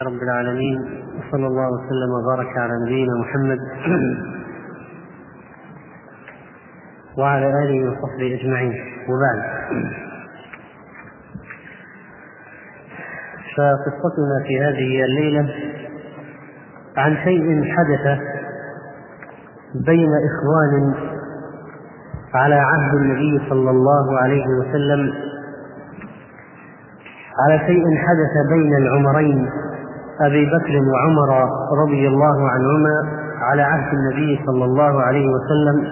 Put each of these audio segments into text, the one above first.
رب العالمين، وصلى الله وسلم وبارك على نبينا محمد وعلى آله وصحبه أجمعين، وبعد. فقصتنا في هذه الليلة عن شيء حدث بين إخوان على عهد النبي صلى الله عليه وسلم، على شيء حدث بين العمرين أبي بكر وعمر رضي الله عنهما على عهد النبي صلى الله عليه وسلم.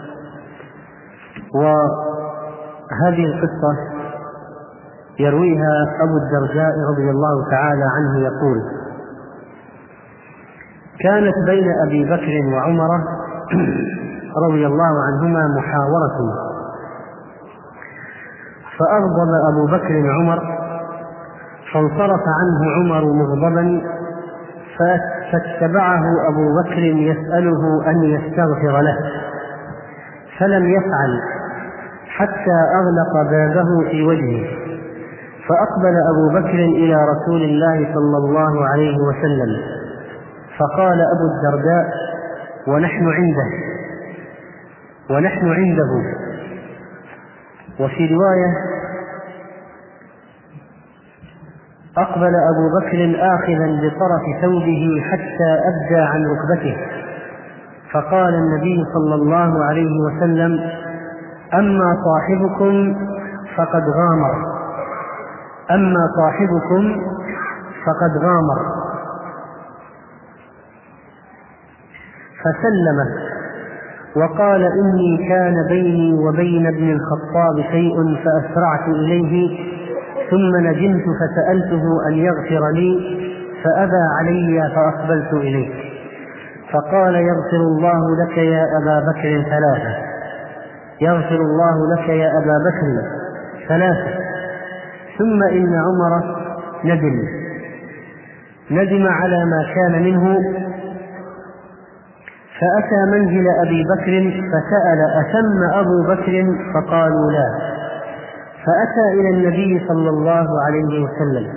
وهذه القصة يرويها أبو الدرداء رضي الله تعالى عنه يقول: كانت بين أبي بكر وعمر رضي الله عنهما محاورة، فأغضب أبو بكر عمر، فانصرف عنه عمر مغضبا، فاتبعه أبو بكر يسأله أن يستغفر له، فلم يفعل حتى أغلق بابه في وجهه. فأقبل أبو بكر إلى رسول الله صلى الله عليه وسلم، فقال أبو الدرداء ونحن عنده. وفي رواية: أقبل أبو بكر آخذا بطرف ثوبه حتى أبدى عن ركبته، فقال النبي صلى الله عليه وسلم: أما صاحبكم فقد غامر. فسلم وقال: إني كان بيني وبين ابن الخطاب شيء فأسرعت إليه، ثم ندمت فسألته أن يغفر لي فأبى علي، فأقبلت إليه. فقال: يغفر الله لك يا أبا بكر ثلاثة. ثم إن عمر ندم على ما كان منه، فأتى منزل أبي بكر فسأل: أثم أبو بكر؟ فقالوا: لا. فأتى إلى النبي صلى الله عليه وسلم،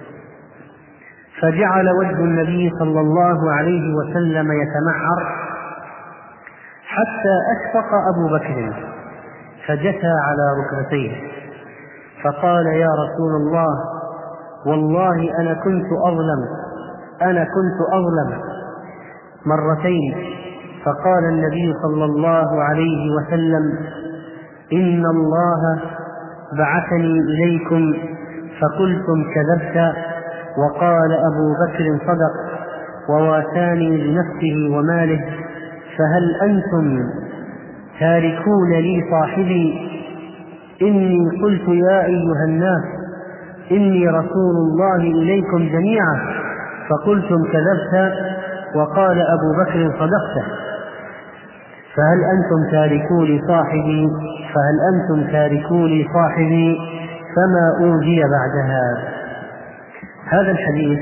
فجعل وجه النبي صلى الله عليه وسلم يتمعر، حتى أشفق أبو بكر فجثى على ركبتيه، فقال: يا رسول الله، والله أنا كنت أظلم مرتين. فقال النبي صلى الله عليه وسلم: إن الله بعثني إليكم فقلتم كذبت. وقال أبو بكر: صدق، وواساني بنفسه وماله، فهل أنتم تاركون لي صاحبي؟ إني قلت يا أيها الناس إني رسول الله إليكم جميعا، فقلتم كذبت. وقال أبو بكر: صدقت، فهل أنتم تاركوا لي صاحبي؟ فما أوذي بعدها. هذا الحديث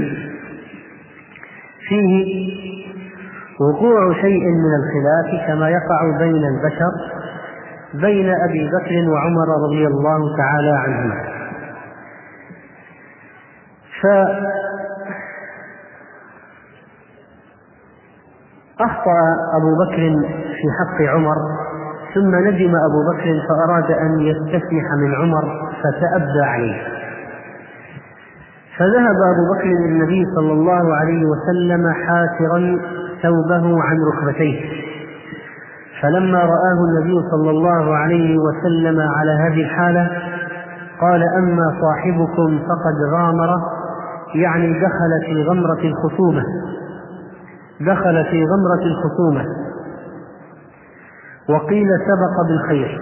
فيه وقوع شيء من الخلاف كما يقع بين البشر بين أبي بكر وعمر رضي الله تعالى عنهما. فأخطأ أبو بكر في حق عمر، ثم ندم أبو بكر فأراد أن يستسمح من عمر فتأبى عليه. فذهب أبو بكر إلى النبي صلى الله عليه وسلم حاسرا ثوبه عن ركبتيه، فلما رآه النبي صلى الله عليه وسلم على هذه الحالة قال: أما صاحبكم فقد غامر، يعني دخل في غمرة الخصومة، وقيل سبق بالخير.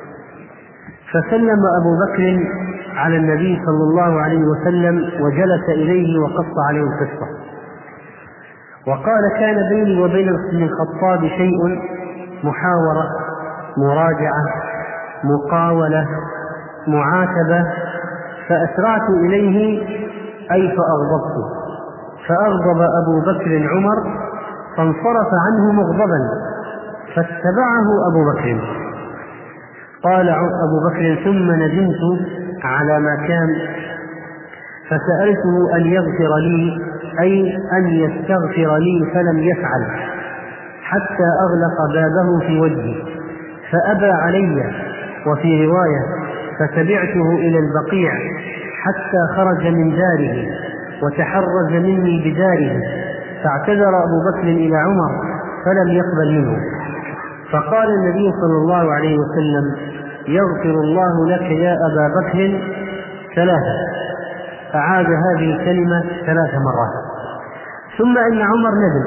فسلم أبو بكر على النبي صلى الله عليه وسلم وجلس إليه وقص عليه القصة، وقال: كان بيني وبين ابن الخطاب شيء، محاورة، مراجعة، مقاولة، معاتبة، فأسرعت إليه أي فأغضبت، فأغضب أبو بكر عمر، فانصرف عنه مغضبا، فاتبعه أبو بكر. قال أبو بكر: ثم ندمت على ما كان، فسألته أن يغفر لي، أي أن يستغفر لي، فلم يفعل حتى أغلق بابه في وجهي فأبى علي. وفي رواية: فتبعته إلى البقيع حتى خرج من داره وتحرز مني بداره، فاعتذر أبو بكر إلى عمر فلم يقبل منه. فقال النبي صلى الله عليه وسلم: يغفر الله لك يا أبا بكر 3. أعاد هذه الكلمة 3 مرات. ثم إن عمر ندم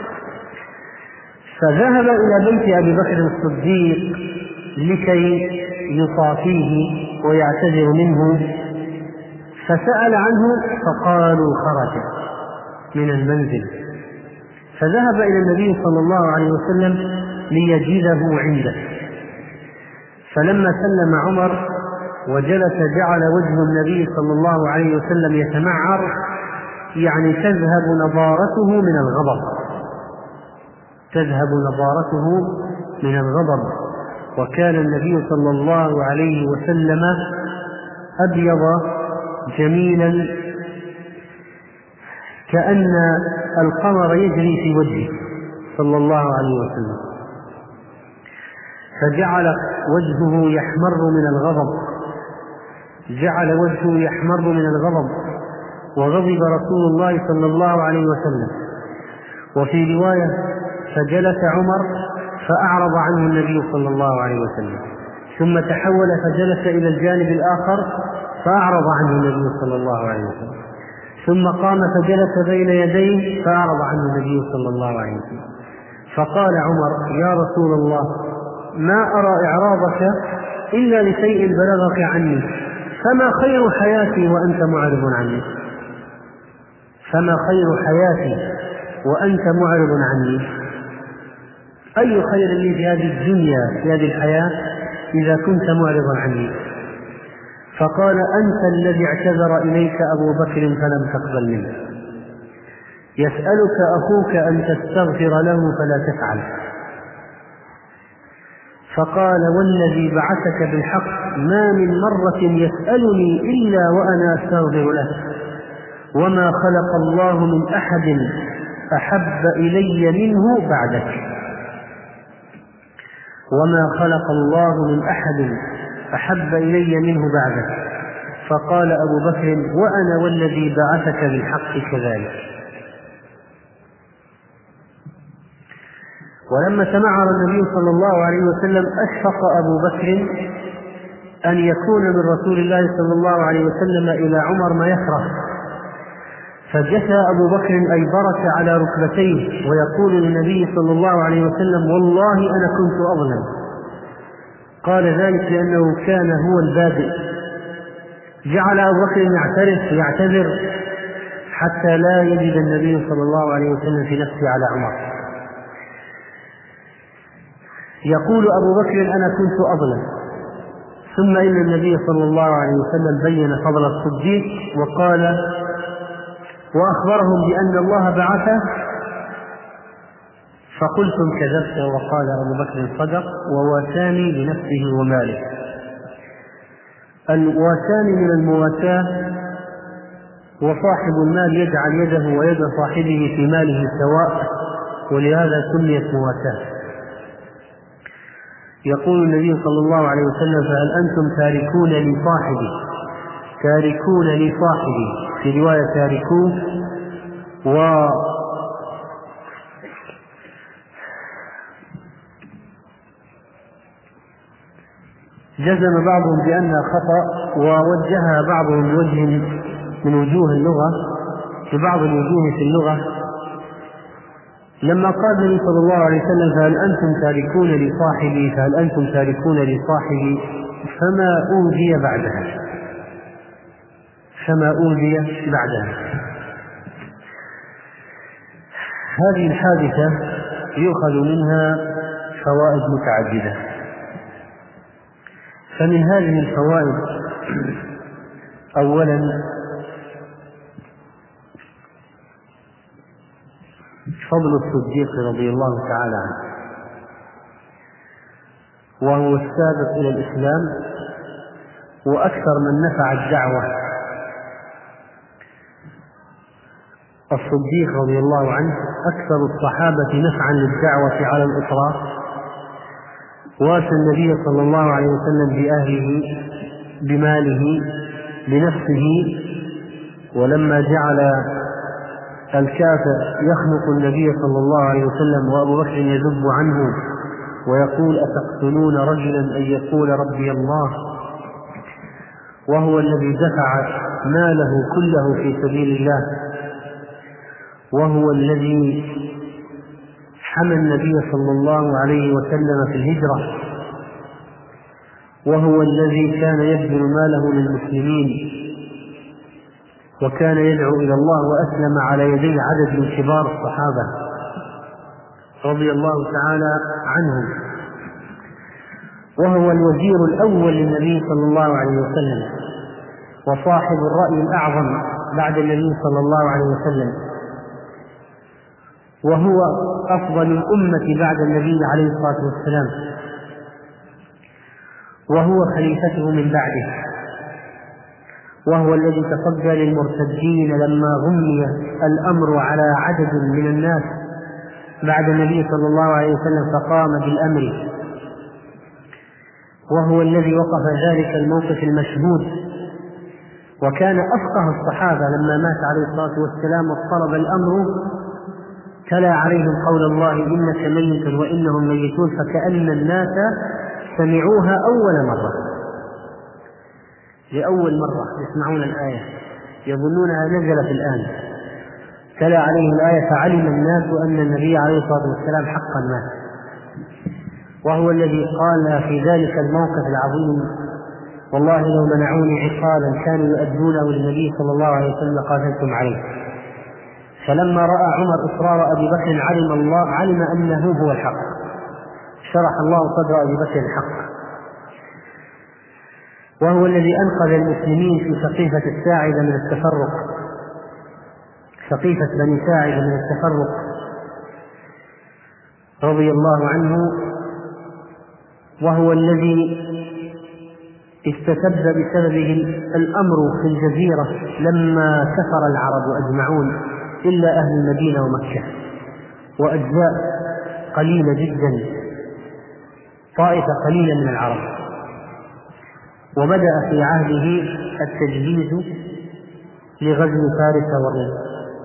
فذهب إلى بيت أبي بكر الصديق لكي يصافيه ويعتذر منه، فسأل عنه فقالوا خرج من المنزل، فذهب إلى النبي صلى الله عليه وسلم ليجده عنده. فلما سلم عمر وجلس جعل وجه النبي صلى الله عليه وسلم يتمعر، يعني تذهب نضارته من الغضب، تذهب نضارته من الغضب. وكان النبي صلى الله عليه وسلم أبيض جميلا كأن القمر يجري في وجهه صلى الله عليه وسلم، فجعل وجهه يحمر من الغضب، جعل وجهه يحمر من الغضب، وغضب رسول الله صلى الله عليه وسلم. وفي رواية: فجلس عمر فأعرض عنه النبي صلى الله عليه وسلم، ثم تحول فجلس إلى الجانب الآخر فأعرض عنه النبي صلى الله عليه وسلم، ثم قام فجلس بين يديه فأعرض عنه النبي صلى الله عليه وسلم. فقال عمر: يا رسول الله، ما أرى إعراضك إلا لشيء بلغك عني، فما خير حياتي وأنت معرض عني؟ فما خير حياتي وأنت معرض عني؟ أي خير لي في هذه الدنيا في هذه الحياة إذا كنت معرضا عني؟ فقال: أنت الذي اعتذر إليك أبو بكر فلم تقبل منه، يسألك أخوك أن تستغفر له فلا تفعل. فقال: والذي بعثك بالحق ما من مرة يسألني إلا وأنا أستغفر له، وما خلق الله من أحد أحب إلي منه بعدك، وما خلق الله من أحد أحب إلي منه بعدك. فقال أبو بكر: وأنا والذي بعثك بالحق كذلك. ولما تمعر النبي صلى الله عليه وسلم أشفق أبو بكر أن يكون من رسول الله صلى الله عليه وسلم إلى عمر ما يكره، فجثى أبو بكر أي برك على ركبتيه ويقول للنبي صلى الله عليه وسلم: والله أنا كنت أظلم. قال ذلك لأنه كان هو البادئ. جعل أبو بكر يعتذر حتى لا يجد النبي صلى الله عليه وسلم في نفسه على عمر. يقول أبو بكر: أنا كنت أظلم. ثم إن النبي صلى الله عليه وسلم بين فضل الصديق وقال وأخبرهم بأن الله بعثه، فقلتم كذبت. وقال أبو بكر: صدق، وواساني بنفسه وماله. الواساني من المواساة، وصاحب المال يجعل يده ويد صاحبه في ماله سواء، ولهذا سميت مواساة. يقول النبي صلى الله عليه وسلم: فهل أنتم تاركون لصاحبي، تاركون لصاحبي، في رواية تاركوه. جزم بعضهم بأنها خطأ، ووجهها بعضهم بوجه من وجوه اللغة، ببعض الوجوه في اللغة، لما قال النبي صلى الله عليه وسلم: فهل أنتم تاركون لصاحبي، فهل أنتم تاركون لصاحبي، فما أوذي بعدها، فما أوذي بعدها. هذه الحادثة يؤخذ منها فوائد متعددة. فمن هذه الفوائد: أولا، فضل الصديق رضي الله تعالى عنه، وهو السابق إلى الإسلام وأكثر من نفع الدعوة الصديق رضي الله عنه أكثر الصحابة نفعا للدعوة على الإطلاق، واسى النبي صلى الله عليه وسلم بأهله بماله بنفسه، ولما جعل الكافر يخنق النبي صلى الله عليه وسلم وأبو بكر يذب عنه ويقول أتقتلون رجلا أن يقول ربي الله، وهو الذي دفع ماله كله في سبيل الله، وهو الذي حمى النبي صلى الله عليه وسلم في الهجرة، وهو الذي كان يبذل ماله للمسلمين وكان يدعو إلى الله وأسلم على يدي عدد من كبار الصحابة رضي الله تعالى عنهم، وهو الوزير الأول للنبي صلى الله عليه وسلم وصاحب الرأي الأعظم بعد النبي صلى الله عليه وسلم، وهو أفضل الأمة بعد النبي عليه الصلاة والسلام، وهو خليفته من بعده، وهو الذي تصدى للمرتدين لما غمي الأمر على عدد من الناس بعد النبي صلى الله عليه وسلم فقام بالأمر، وهو الذي وقف ذلك الموقف المشهود، وكان أفقه الصحابة لما مات عليه الصلاة والسلام واضطرب الأمر تلا عليهم قول الله إنك ميت وإنهم ميتون، فكأن الناس سمعوها أول مرة، لأول مرة يسمعون الآية يظنونها نزلت الآن، تلا عليهم الآية فعلم الناس أن النبي عليه الصلاة والسلام حقا مات، وهو الذي قال في ذلك الموقف العظيم والله لو منعوني عقالا كانوا يؤدونه للنبي صلى الله عليه وسلم لقاتلتم عليه، فلما رأى عمر إصرار أبي بكر علم أنه هو الحق، شرح الله صدر أبي بكر الحق، وهو الذي أنقذ المسلمين في سقيفة الساعدة من التفرق، سقيفة بني ساعدة من التفرق رضي الله عنه، وهو الذي استتب بسببه الأمر في الجزيرة لما كفر العرب أجمعون إلا أهل المدينة ومكة وأجزاء قليلة جدا، طائفة قليلة من العرب، وبدأ في عهده التجهيز لغزو فارس والروم.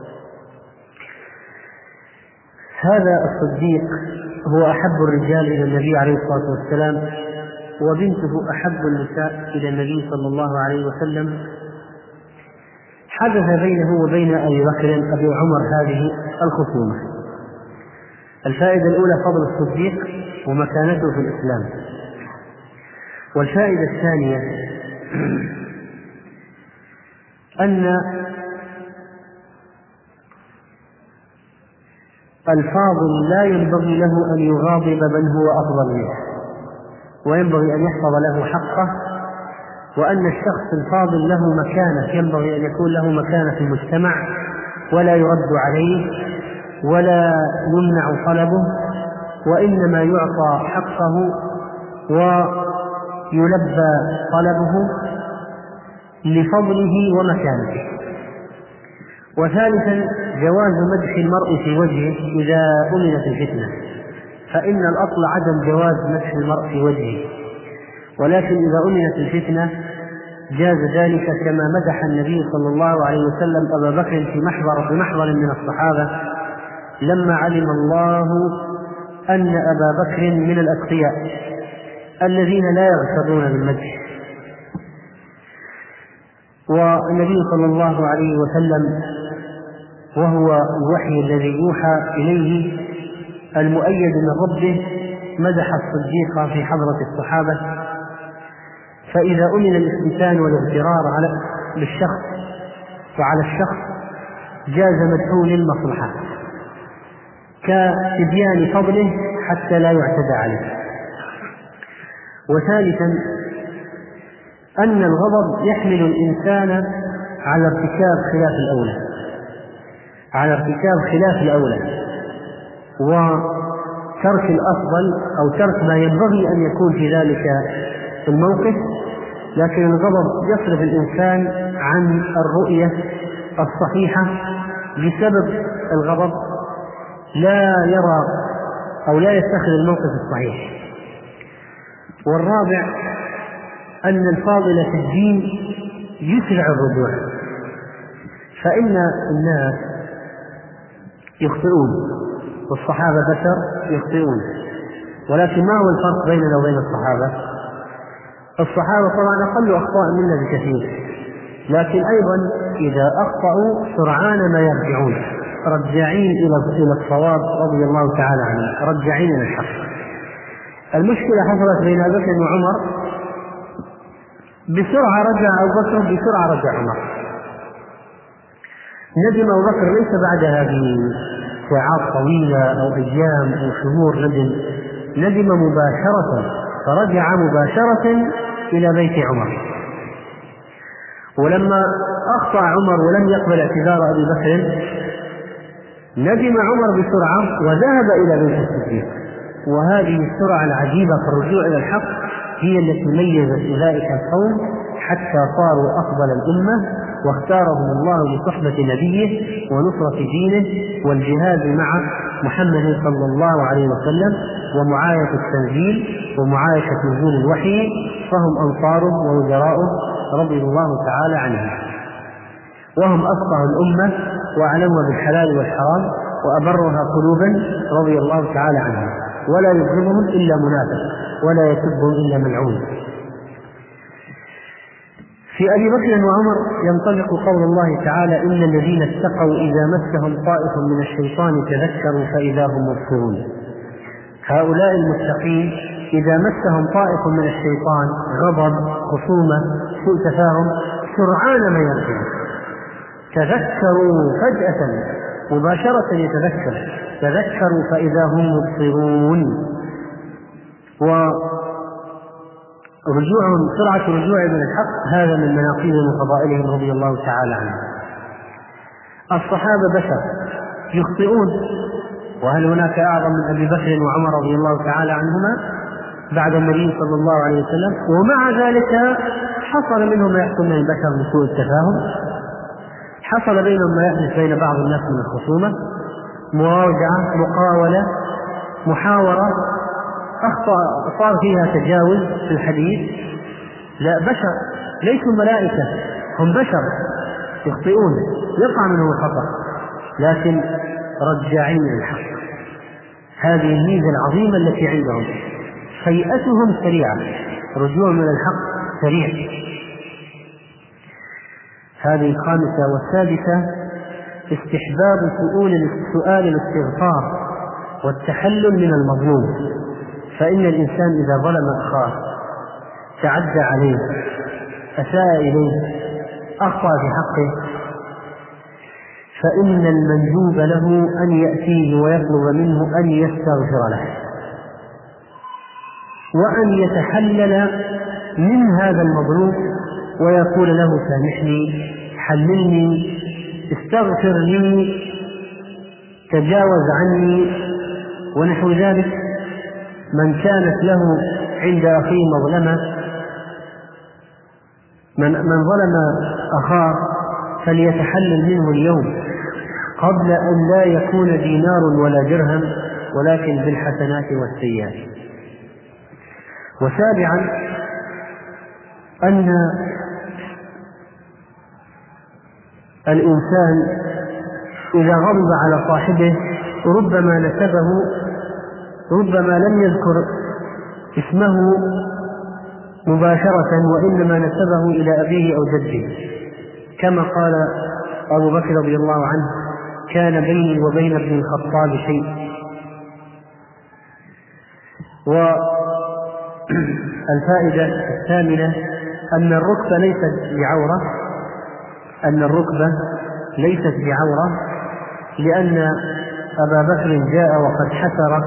هذا الصديق هو أحب الرجال إلى النبي عليه الصلاة والسلام، وبنته أحب النساء إلى النبي صلى الله عليه وسلم. حدث بينه وبين أبي بكر أبي عمر هذه الخصومة. الفائدة الأولى فضل الصديق ومكانته في الإسلام. والفائدة الثانية أن الفاضل لا ينبغي له أن يغاضب من هو أفضل منه، وينبغي أن يحفظ له حقه، وأن الشخص الفاضل له مكانة، ينبغي أن يكون له مكانة في المجتمع ولا يرد عليه ولا يمنع طلبه، وإنما يعطى حقه ويلبى طلبه لفضله ومكانته. وثالثا جواز مدح المرء في وجهه إذا أمنت الفتنة، فإن الأصل عدم جواز مدح المرء في وجهه، ولكن إذا أمنت الفتنة جاز ذلك، كما مدح النبي صلى الله عليه وسلم أبا بكر في محضر من الصحابة لما علم الله أن أبا بكر من الأتقياء الذين لا يغترون بالمدح. والنبي صلى الله عليه وسلم وهو الوحي الذي يوحى إليه المؤيد من ربه مدح الصديق في حضرة الصحابة، فإذا أمن الاستئثان والاغترار بالشخص وعلى الشخص جاز مدحه للمصلحة كتبيان فضله حتى لا يعتدى عليه. وثالثا أن الغضب يحمل الإنسان على ارتكاب خلاف الأولى وترك الأفضل أو ترك ما ينبغي أن يكون في ذلك الموقف، لكن الغضب يصرف الإنسان عن الرؤية الصحيحة بسبب الغضب لا يرى أو لا يتخذ الموقف الصحيح. والرابع أن الفاضل في الدين يسرع الرجوع، فإن الناس يخطئون والصحابة بشر يخطئون، ولكن ما هو الفرق بيننا وبين الصحابة؟ الصحابة طبعا أقل أخطاء منا بكثير، لكن أيضا إذا أخطأوا سرعان ما يرجعون رجعين إلى الصواب رضي الله تعالى عنه، رجعين إلى الحق. المشكلة حصلت بين أبي بكر وعمر، بسرعة رجع أبو بكر، بسرعة رجع عمر. ندم أبو بكر ليس بعدها بساعات طويلة أو أيام أو شهور، ندم مباشرة، فرجع مباشرة إلى بيت عمر. ولما أخطأ عمر ولم يقبل اعتذار أبي بكر ندم عمر بسرعة وذهب إلى بيت الصديق. وهذه السرعة العجيبة في الرجوع إلى الحق هي التي ميزت أولئك القوم حتى صاروا أفضل الأمة، واختارهم الله لصحبة نبيه ونصرة دينه والجهاد مع محمد صلى الله عليه وسلم ومعايشة التنزيل ومعايشة نزول الوحي، فهم أنصاره ووزراؤه رضي الله تعالى عنهم، وهم أفقه الأمة وأعلمها بالحلال والحرام وأبرها قلوبا رضي الله تعالى عنهم، ولا يبغضهم إلا منافق ولا يسبهم إلا ملعون. في أبي بكر وعمر ينطلق قول الله تعالى: إن الذين اتقوا إذا مسهم طائف من الشيطان تذكروا فإذا هم مبصرون. هؤلاء المتقين إذا مسهم طائف من الشيطان، غضب، خصومة، سوء تفاهم، سرعان ما يرجعون، تذكروا فجأة مباشرة، تذكروا فإذا هم مبصرون. سرعة رجوع من الحق هذا من مناقبهم وفضائلهم رضي الله تعالى عنهم. الصحابة بشر يخطئون، وهل هناك أعظم من أبي بكر وعمر رضي الله تعالى عنهما بعد النبي صلى الله عليه وسلم؟ ومع ذلك حصل منهم ما يحصل من البشر من سوء التفاهم، حصل بينهم ما يحدث بين بعض الناس من الخصومة، مراجعة، مقاولة، محاورة، أخطأ صار فيها تجاوز في الحديث. لا، بشر ليسوا ملائكة، هم بشر يخطئون، يقع منهم الخطأ، لكن رجاعين الحق. هذه الميزة العظيمة التي عندهم، هيئتهم سريعة، رجوع من الحق سريع. هذه الخامسة. والسادسة استحباب سؤال الاستغفار والتحلل من المظلوم، فإن الإنسان إذا ظلم أخاه، تعدى عليه، أساء إليه، أخطأ في حقه، فإن المندوب له أن يأتيه ويطلب منه أن يستغفر له وأن يتحلل من هذا المظلوم ويقول له: سامحني، حللني، استغفر لي، تجاوز عني، ونحو ذلك. من كانت له عند أخيه مظلمة، من ظلم أخاه فليتحلل منه اليوم قبل أن لا يكون دينار ولا درهم، ولكن بالحسنات والسيئات. وسابعا أن الإنسان إذا غضب على صاحبه ربما لم يذكر اسمه مباشرة، وإنما نسبه إلى أبيه أو جده، كما قال أبو بكر رضي الله عنه: كان بيني وبين ابن الخطاب شيء. والفائدة الثامنة أن الركبة ليست بعورة، لأن أبا بكر جاء وقد حسر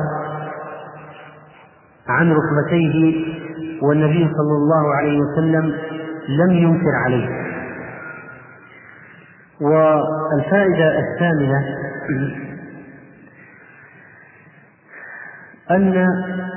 عن ركبتيه، والنبي صلى الله عليه وسلم لم ينكر عليه. والفائدة الثامنة أن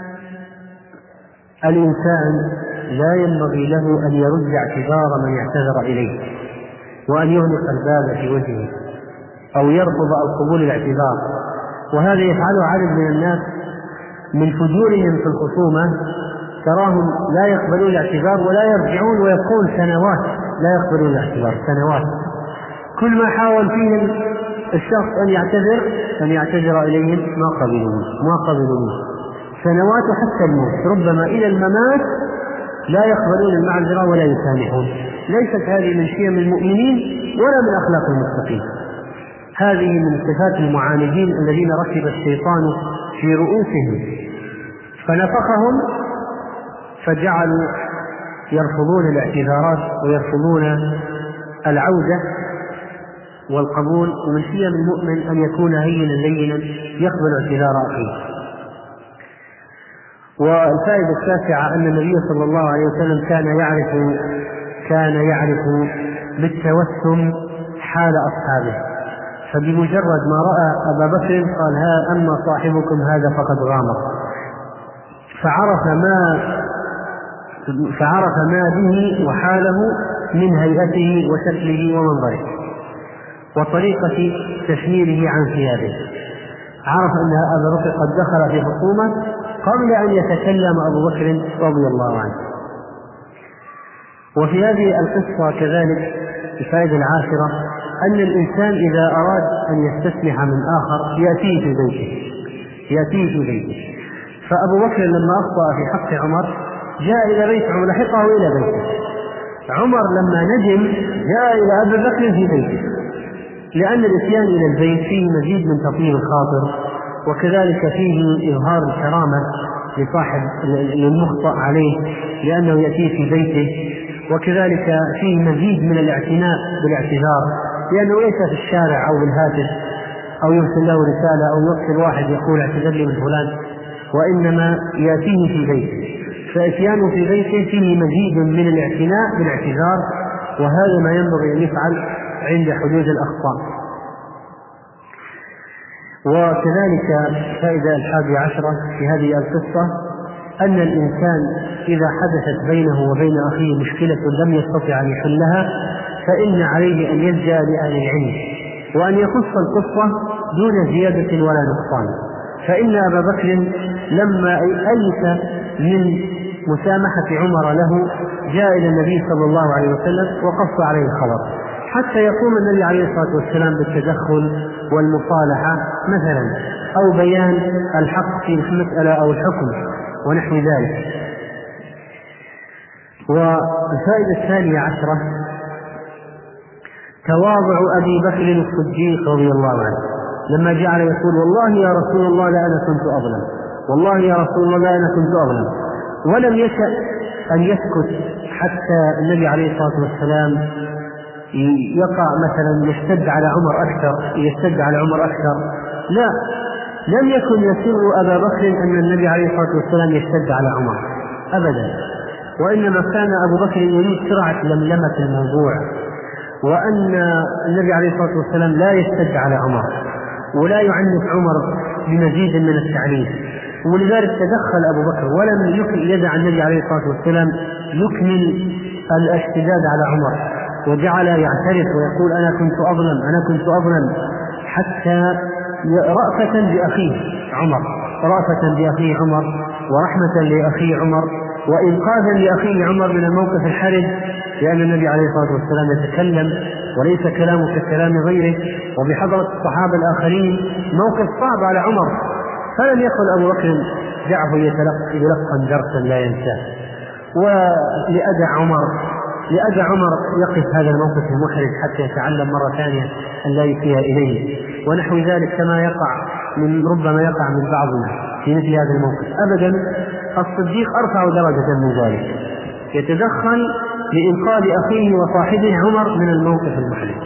الإنسان لا ينبغي له أن يرد اعتذار من اعتذر إليه وأن يغلق الباب في وجهه، أو يرفض القبول الاعتذار. وهذا يفعله عدد من الناس من فجورهم في الخصومة، تراهم لا يقبلون الاعتذار ولا يرجعون ويبقون سنوات لا يقبلون الاعتذار، سنوات. كل ما حاول فيهم الشخص أن يعتذر إليهم ما قبلوا سنوات حتى الموت، ربما إلى الممات لا يقبلون المعذرة ولا يسامحون. ليست هذه من شيم المؤمنين ولا من أخلاق المتقين، هذه من صفات المعاندين الذين ركب الشيطان في رؤوسهم فنفخهم فجعلوا يرفضون الاعتذارات ويرفضون العودة والقبول. ومن شيم المؤمن أن يكون هينا لينا يقبل اعتذار أخيه. والفائدة التاسعة أن النبي صلى الله عليه وسلم كان يعرف بالتوسم حال أصحابه، فبمجرد ما رأى أبا بكر قال ها أما صاحبكم هذا فقد غامر، فعرف ما به وحاله من هيئته وشكله ومنظره وطريقة تشميره عن ثيابه. عرف أن أبا بكر قد دخل في خصومة قبل أن يتكلم أبو بكر رضي الله عنه. وفي هذه القصة كذلك الفائدة العاشرة أن الإنسان إذا أراد أن يستسمح من آخر يأتيه في بيته. فأبو بكر لما أخطأ في حق عمر جاء إلى بيت عمر، لحقه إلى بيته. عمر لما ندم جاء إلى أبي بكر في بيته، لأن الإتيان إلى البيت فيه مزيد من تطيب الخاطر، وكذلك فيه إظهار الكرامة لصاحب المخطئ عليه لأنه يأتي في بيته، وكذلك فيه مزيد من الاعتناء بالاعتذار لأنه ليس في الشارع أو بالهاتف أو يرسل له رسالة أو يرسل واحد يقول اعتذر لي من فلان، وإنما يأتيه في بيته. فإتيانه في بيته فيه مزيد من الاعتناء بالاعتذار، وهذا ما ينبغي أن يفعل عند حدوث الأخطاء. وكذلك فائدة 11 في هذه القصة أن الإنسان إذا حدثت بينه وبين أخيه مشكلة لم يستطع أن يحلها فإن عليه أن يلجأ لأهل العلم وأن يقص القصة دون زيادة ولا نقصان. فإن أبا بكر لما أيس من مسامحة عمر له جاء إلى النبي صلى الله عليه وسلم وقص عليه الخبر حتى يقوم النبي عليه الصلاة والسلام بالتدخل والمصالحة مثلا، أو بيان الحق في المسألة أو الحكم ونحو ذلك. والفائدة 12 تواضع أبي بكر الصديق رضي الله عنه لما جعل يقول والله يا رسول الله لا أنا كنت أظلم، والله يا رسول الله لا أنا كنت أظلم، ولم يشأ أن يسكت حتى النبي عليه الصلاة والسلام يقع مثلا يشتد على عمر أكثر. لا، لم يكن يسر أبا بكر أن النبي عليه الصلاة والسلام يشتد على عمر أبدا، وإنما كان أبو بكر يريد سرعة لملمة الموضوع، وأن النبي عليه الصلاة والسلام لا يشتد على عمر ولا يعنف عمر بمزيد من التعنيف. ولذلك تدخل أبو بكر ولم يدع النبي عليه الصلاة والسلام يكمل الاشتداد على عمر، وجعل يعترف ويقول أنا كنت أظلم حتى رأفة بأخيه عمر ورحمة لأخيه عمر وإنقاذا لأخيه عمر من الموقف الحرج، لأن النبي عليه الصلاة والسلام يتكلم وليس كلامه ككلام غيره، وبحضرة الصحابة الآخرين موقف صعب على عمر، فلم يقل أبو بكر دعه يلقن درسا لا ينساه. لأدى عمر يقف هذا الموقف المحرج حتى يتعلم مرة ثانية أن لا يسيء إليه ونحو ذلك، كما ربما يقع من بعضنا في مثل هذا الموقف. أبدا، الصديق أرفع درجة من ذلك، يتدخل لإنقاذ أخيه وصاحبه عمر من الموقف المحرج.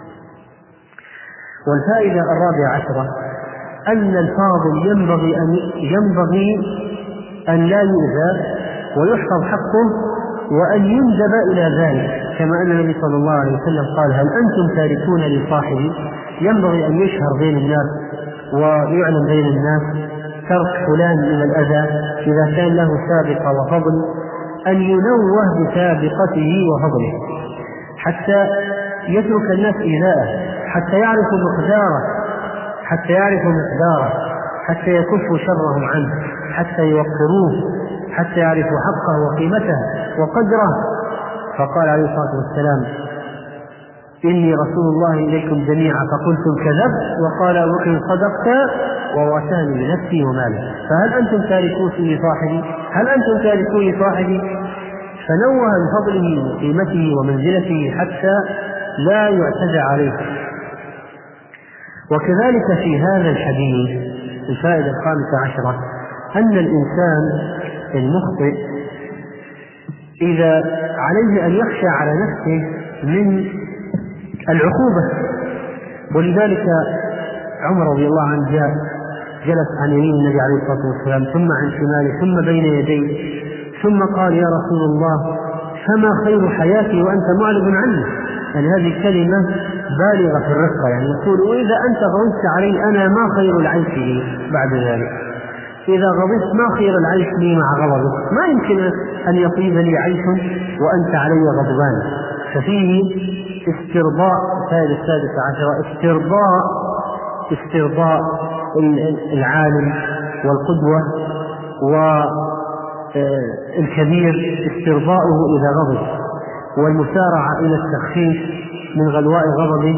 والفائدة 14 أن الفاضل ينبغي أن لا يؤذى ويحفظ حقه وأن يندب إلى ذلك، كما أن النبي صلى الله عليه وسلم قال هل أنتم تاركون لصاحبي؟ ينبغي أن يشهر بين الناس ويعلم بين الناس ترك فلان من الأذى إذا كان له سابقة وفضل، أن ينوه بسابقته وفضله حتى يترك الناس إيذاءه، حتى يعرفوا مقداره، حتى يكفوا شرهم عنه، حتى يوقروه، حتى يعرفوا حقه وقيمته وقدره. فقال عليه الصلاة والسلام: إني رسول الله إليكم جميعا، فقلتم كذبت. وقال أبو بكر: صدقت وواساني بنفسي ومالي، فهل أنتم تاركون لصاحبي؟ فنوه بفضله وقيمته ومنزلته حتى لا يعتدى عليه. وكذلك في هذا الحديث الفائدة 15 أن الإنسان المخطئ إذا عليه أن يخشى على نفسه من العقوبة. ولذلك عمر رضي الله عنه جلس عن يمين النبي عليه الصلاة والسلام، ثم عن شماله، ثم بين يديه، ثم قال: يا رسول الله، فما خير حياتي وأنت معرض عني؟ يعني هذه كلمة بالغة في الرقة، يعني يقول: وإذا أنت غضبت علي أنا ما خير العيش لي بعد ذلك؟ إذا غضبت ما خير العيش لي مع غضبك؟ ما يمكن أن يطيب لي عيش وأنت علي غضبان. ففيه استرضاء، فائدة 16، استرضاء العالم والقدوة والكبير، استرضاؤه إذا غضب، والمسارعة إلى التخفيف من غلواء غضبه،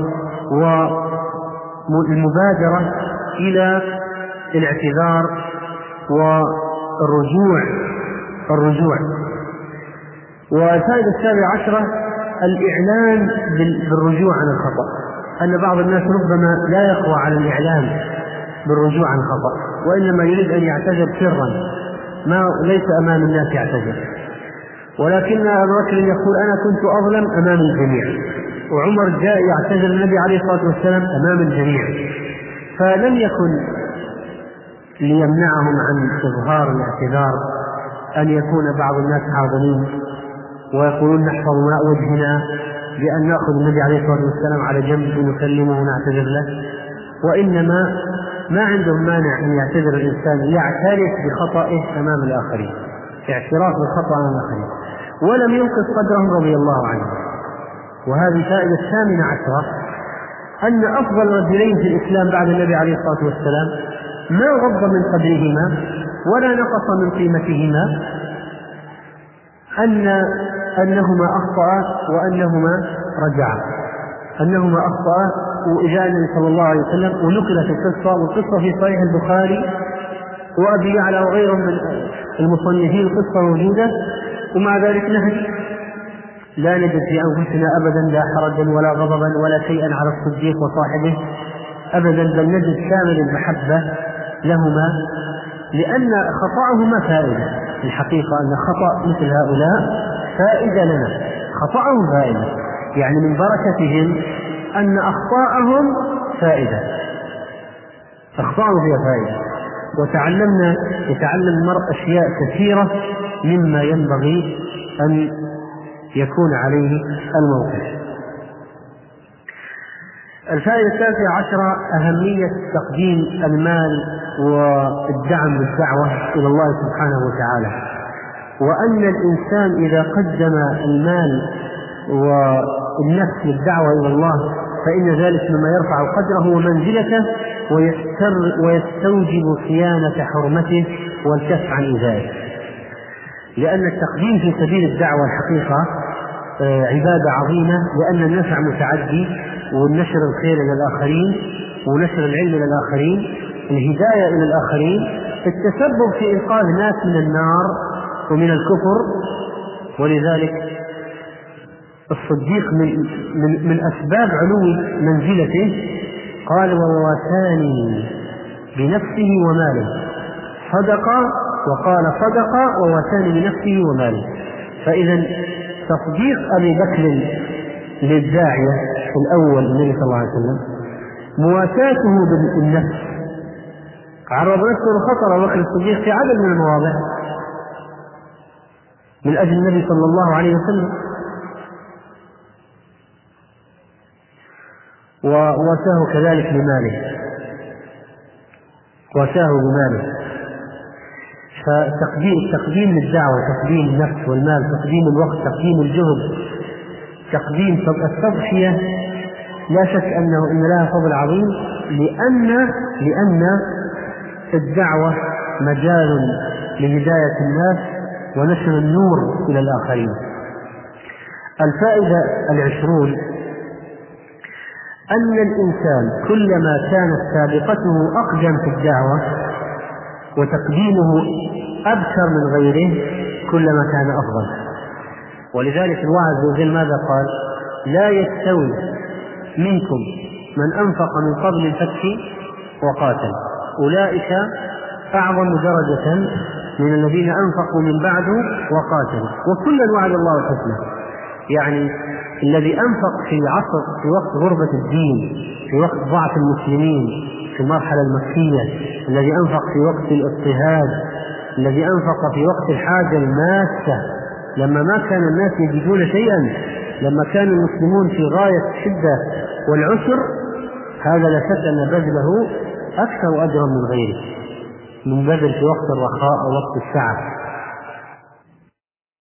والمبادرة إلى الاعتذار والرجوع. والفائدة 17 الإعلان بالرجوع عن الخطأ، أن بعض الناس ربما لا يقوى على الإعلان بالرجوع عن الخطأ، وإنما يريد أن يعتذر سرا، ليس أمام الناس يعتذر. ولكن أبو بكر يقول: أنا كنت أظلم أمام الجميع، وعمر جاء يعتذر النبي عليه الصلاة والسلام أمام الجميع. فلم يكن ليمنعهم عن إظهار الاعتذار أن يكون بعض الناس حاضرين ويقولون: نحفظ ماء وجهنا بأن نأخذ النبي عليه الصلاة والسلام على جنب ونكلمه ونعتذر له، وإنما ما عندهم مانع أن يعتذر الإنسان، يعترف بخطئه أمام الآخرين، اعتراف بالخطأ أمام الآخرين، ولم ينقص قدرهم رضي الله عنه. وهذه فائدة 18 أن أفضل رجلين في الإسلام بعد النبي عليه الصلاة والسلام ما غض من قدرهما ولا نقص من قيمتهما، أنهما أخطأ وأنهما رجعا، أنهما أخطأ وإجاء النبي صلى الله عليه وسلم، ونقلت القصة، والقصة في صحيح البخاري وأبي يعلى وغيرهم من المصنفين، القصة موجودة. ومع ذلك نحن لا نجد في أنفسنا أبدا لا حرجا ولا غضبا ولا شيئا على الصديق وصاحبه أبدا، بل نجد كامل المحبة لهما، لأن خطأهما فائدة. الحقيقة أن خطأ مثل هؤلاء فائدة لنا، خطأهم فائدة، يعني من بركتهم أن أخطاءهم فائدة، أخطاءهم فيها فائدة. يتعلم المرء أشياء كثيرة مما ينبغي أن يكون عليه الموقف. الفائدة 19 أهمية تقديم المال والدعم بالدعوة إلى الله سبحانه وتعالى، وأن الإنسان إذا قدم المال والنفس للدعوة إلى الله فإن ذلك مما يرفع قدره ومنزلته ويستوجب صيانة حرمته والكف عن إيذائه، لأن التقديم في سبيل الدعوة الحقيقة عبادة عظيمة، لأن النفع متعدي، والنشر الخير إلى الآخرين ونشر العلم إلى الآخرين، الهداية إلى الآخرين، التسبب في إنقاذ ناس من النار ومن الكفر. ولذلك الصديق من أسباب علو منزلته قال: وواساني بنفسه وماله، صدق، وقال صدق وواساني بنفسه وماله. فإذا تصديق أبي بكر للداعية الأول النبي صلى الله عليه وسلم، مواساته بالنفس، عرض نفسه لخطر أبو بكر الصديق في عدد من المواضع من أجل النبي صلى الله عليه وسلم، وواساه كذلك بماله، واساه بماله. فتقديم للدعوة، تقديم النفس والمال، تقديم الوقت، تقديم الجهد، تقديم التضحية لا شك أن لها فضل عظيم، لأن الدعوة مجال لهداية الناس ونشر النور إلى الآخرين. الفائدة 20 أن الإنسان كلما كانت سابقته أقدم في الدعوة وتقديمه أبكر من غيره كلما كان أفضل. ولذلك الله عز وجل ماذا قال؟ لا يستوي منكم من أنفق من قبل الفتح وقاتل أولئك أعظم درجة من الذين أنفقوا من بعد وقاتلوا وكلا وعد الله الحسنى. يعني الذي أنفق في وقت غربة الدين، في وقت ضعف المسلمين في المرحلة المكية، الذي أنفق في وقت الاضطهاد، الذي أنفق في وقت الحاجة الماسة لما ما كان الناس يجدون شيئا، لما كان المسلمون في غاية الشدة والعسر، هذا لا شك أن بذله أكثر أجرا من غيره من بذل في وقت الرخاء أو وقت السعة.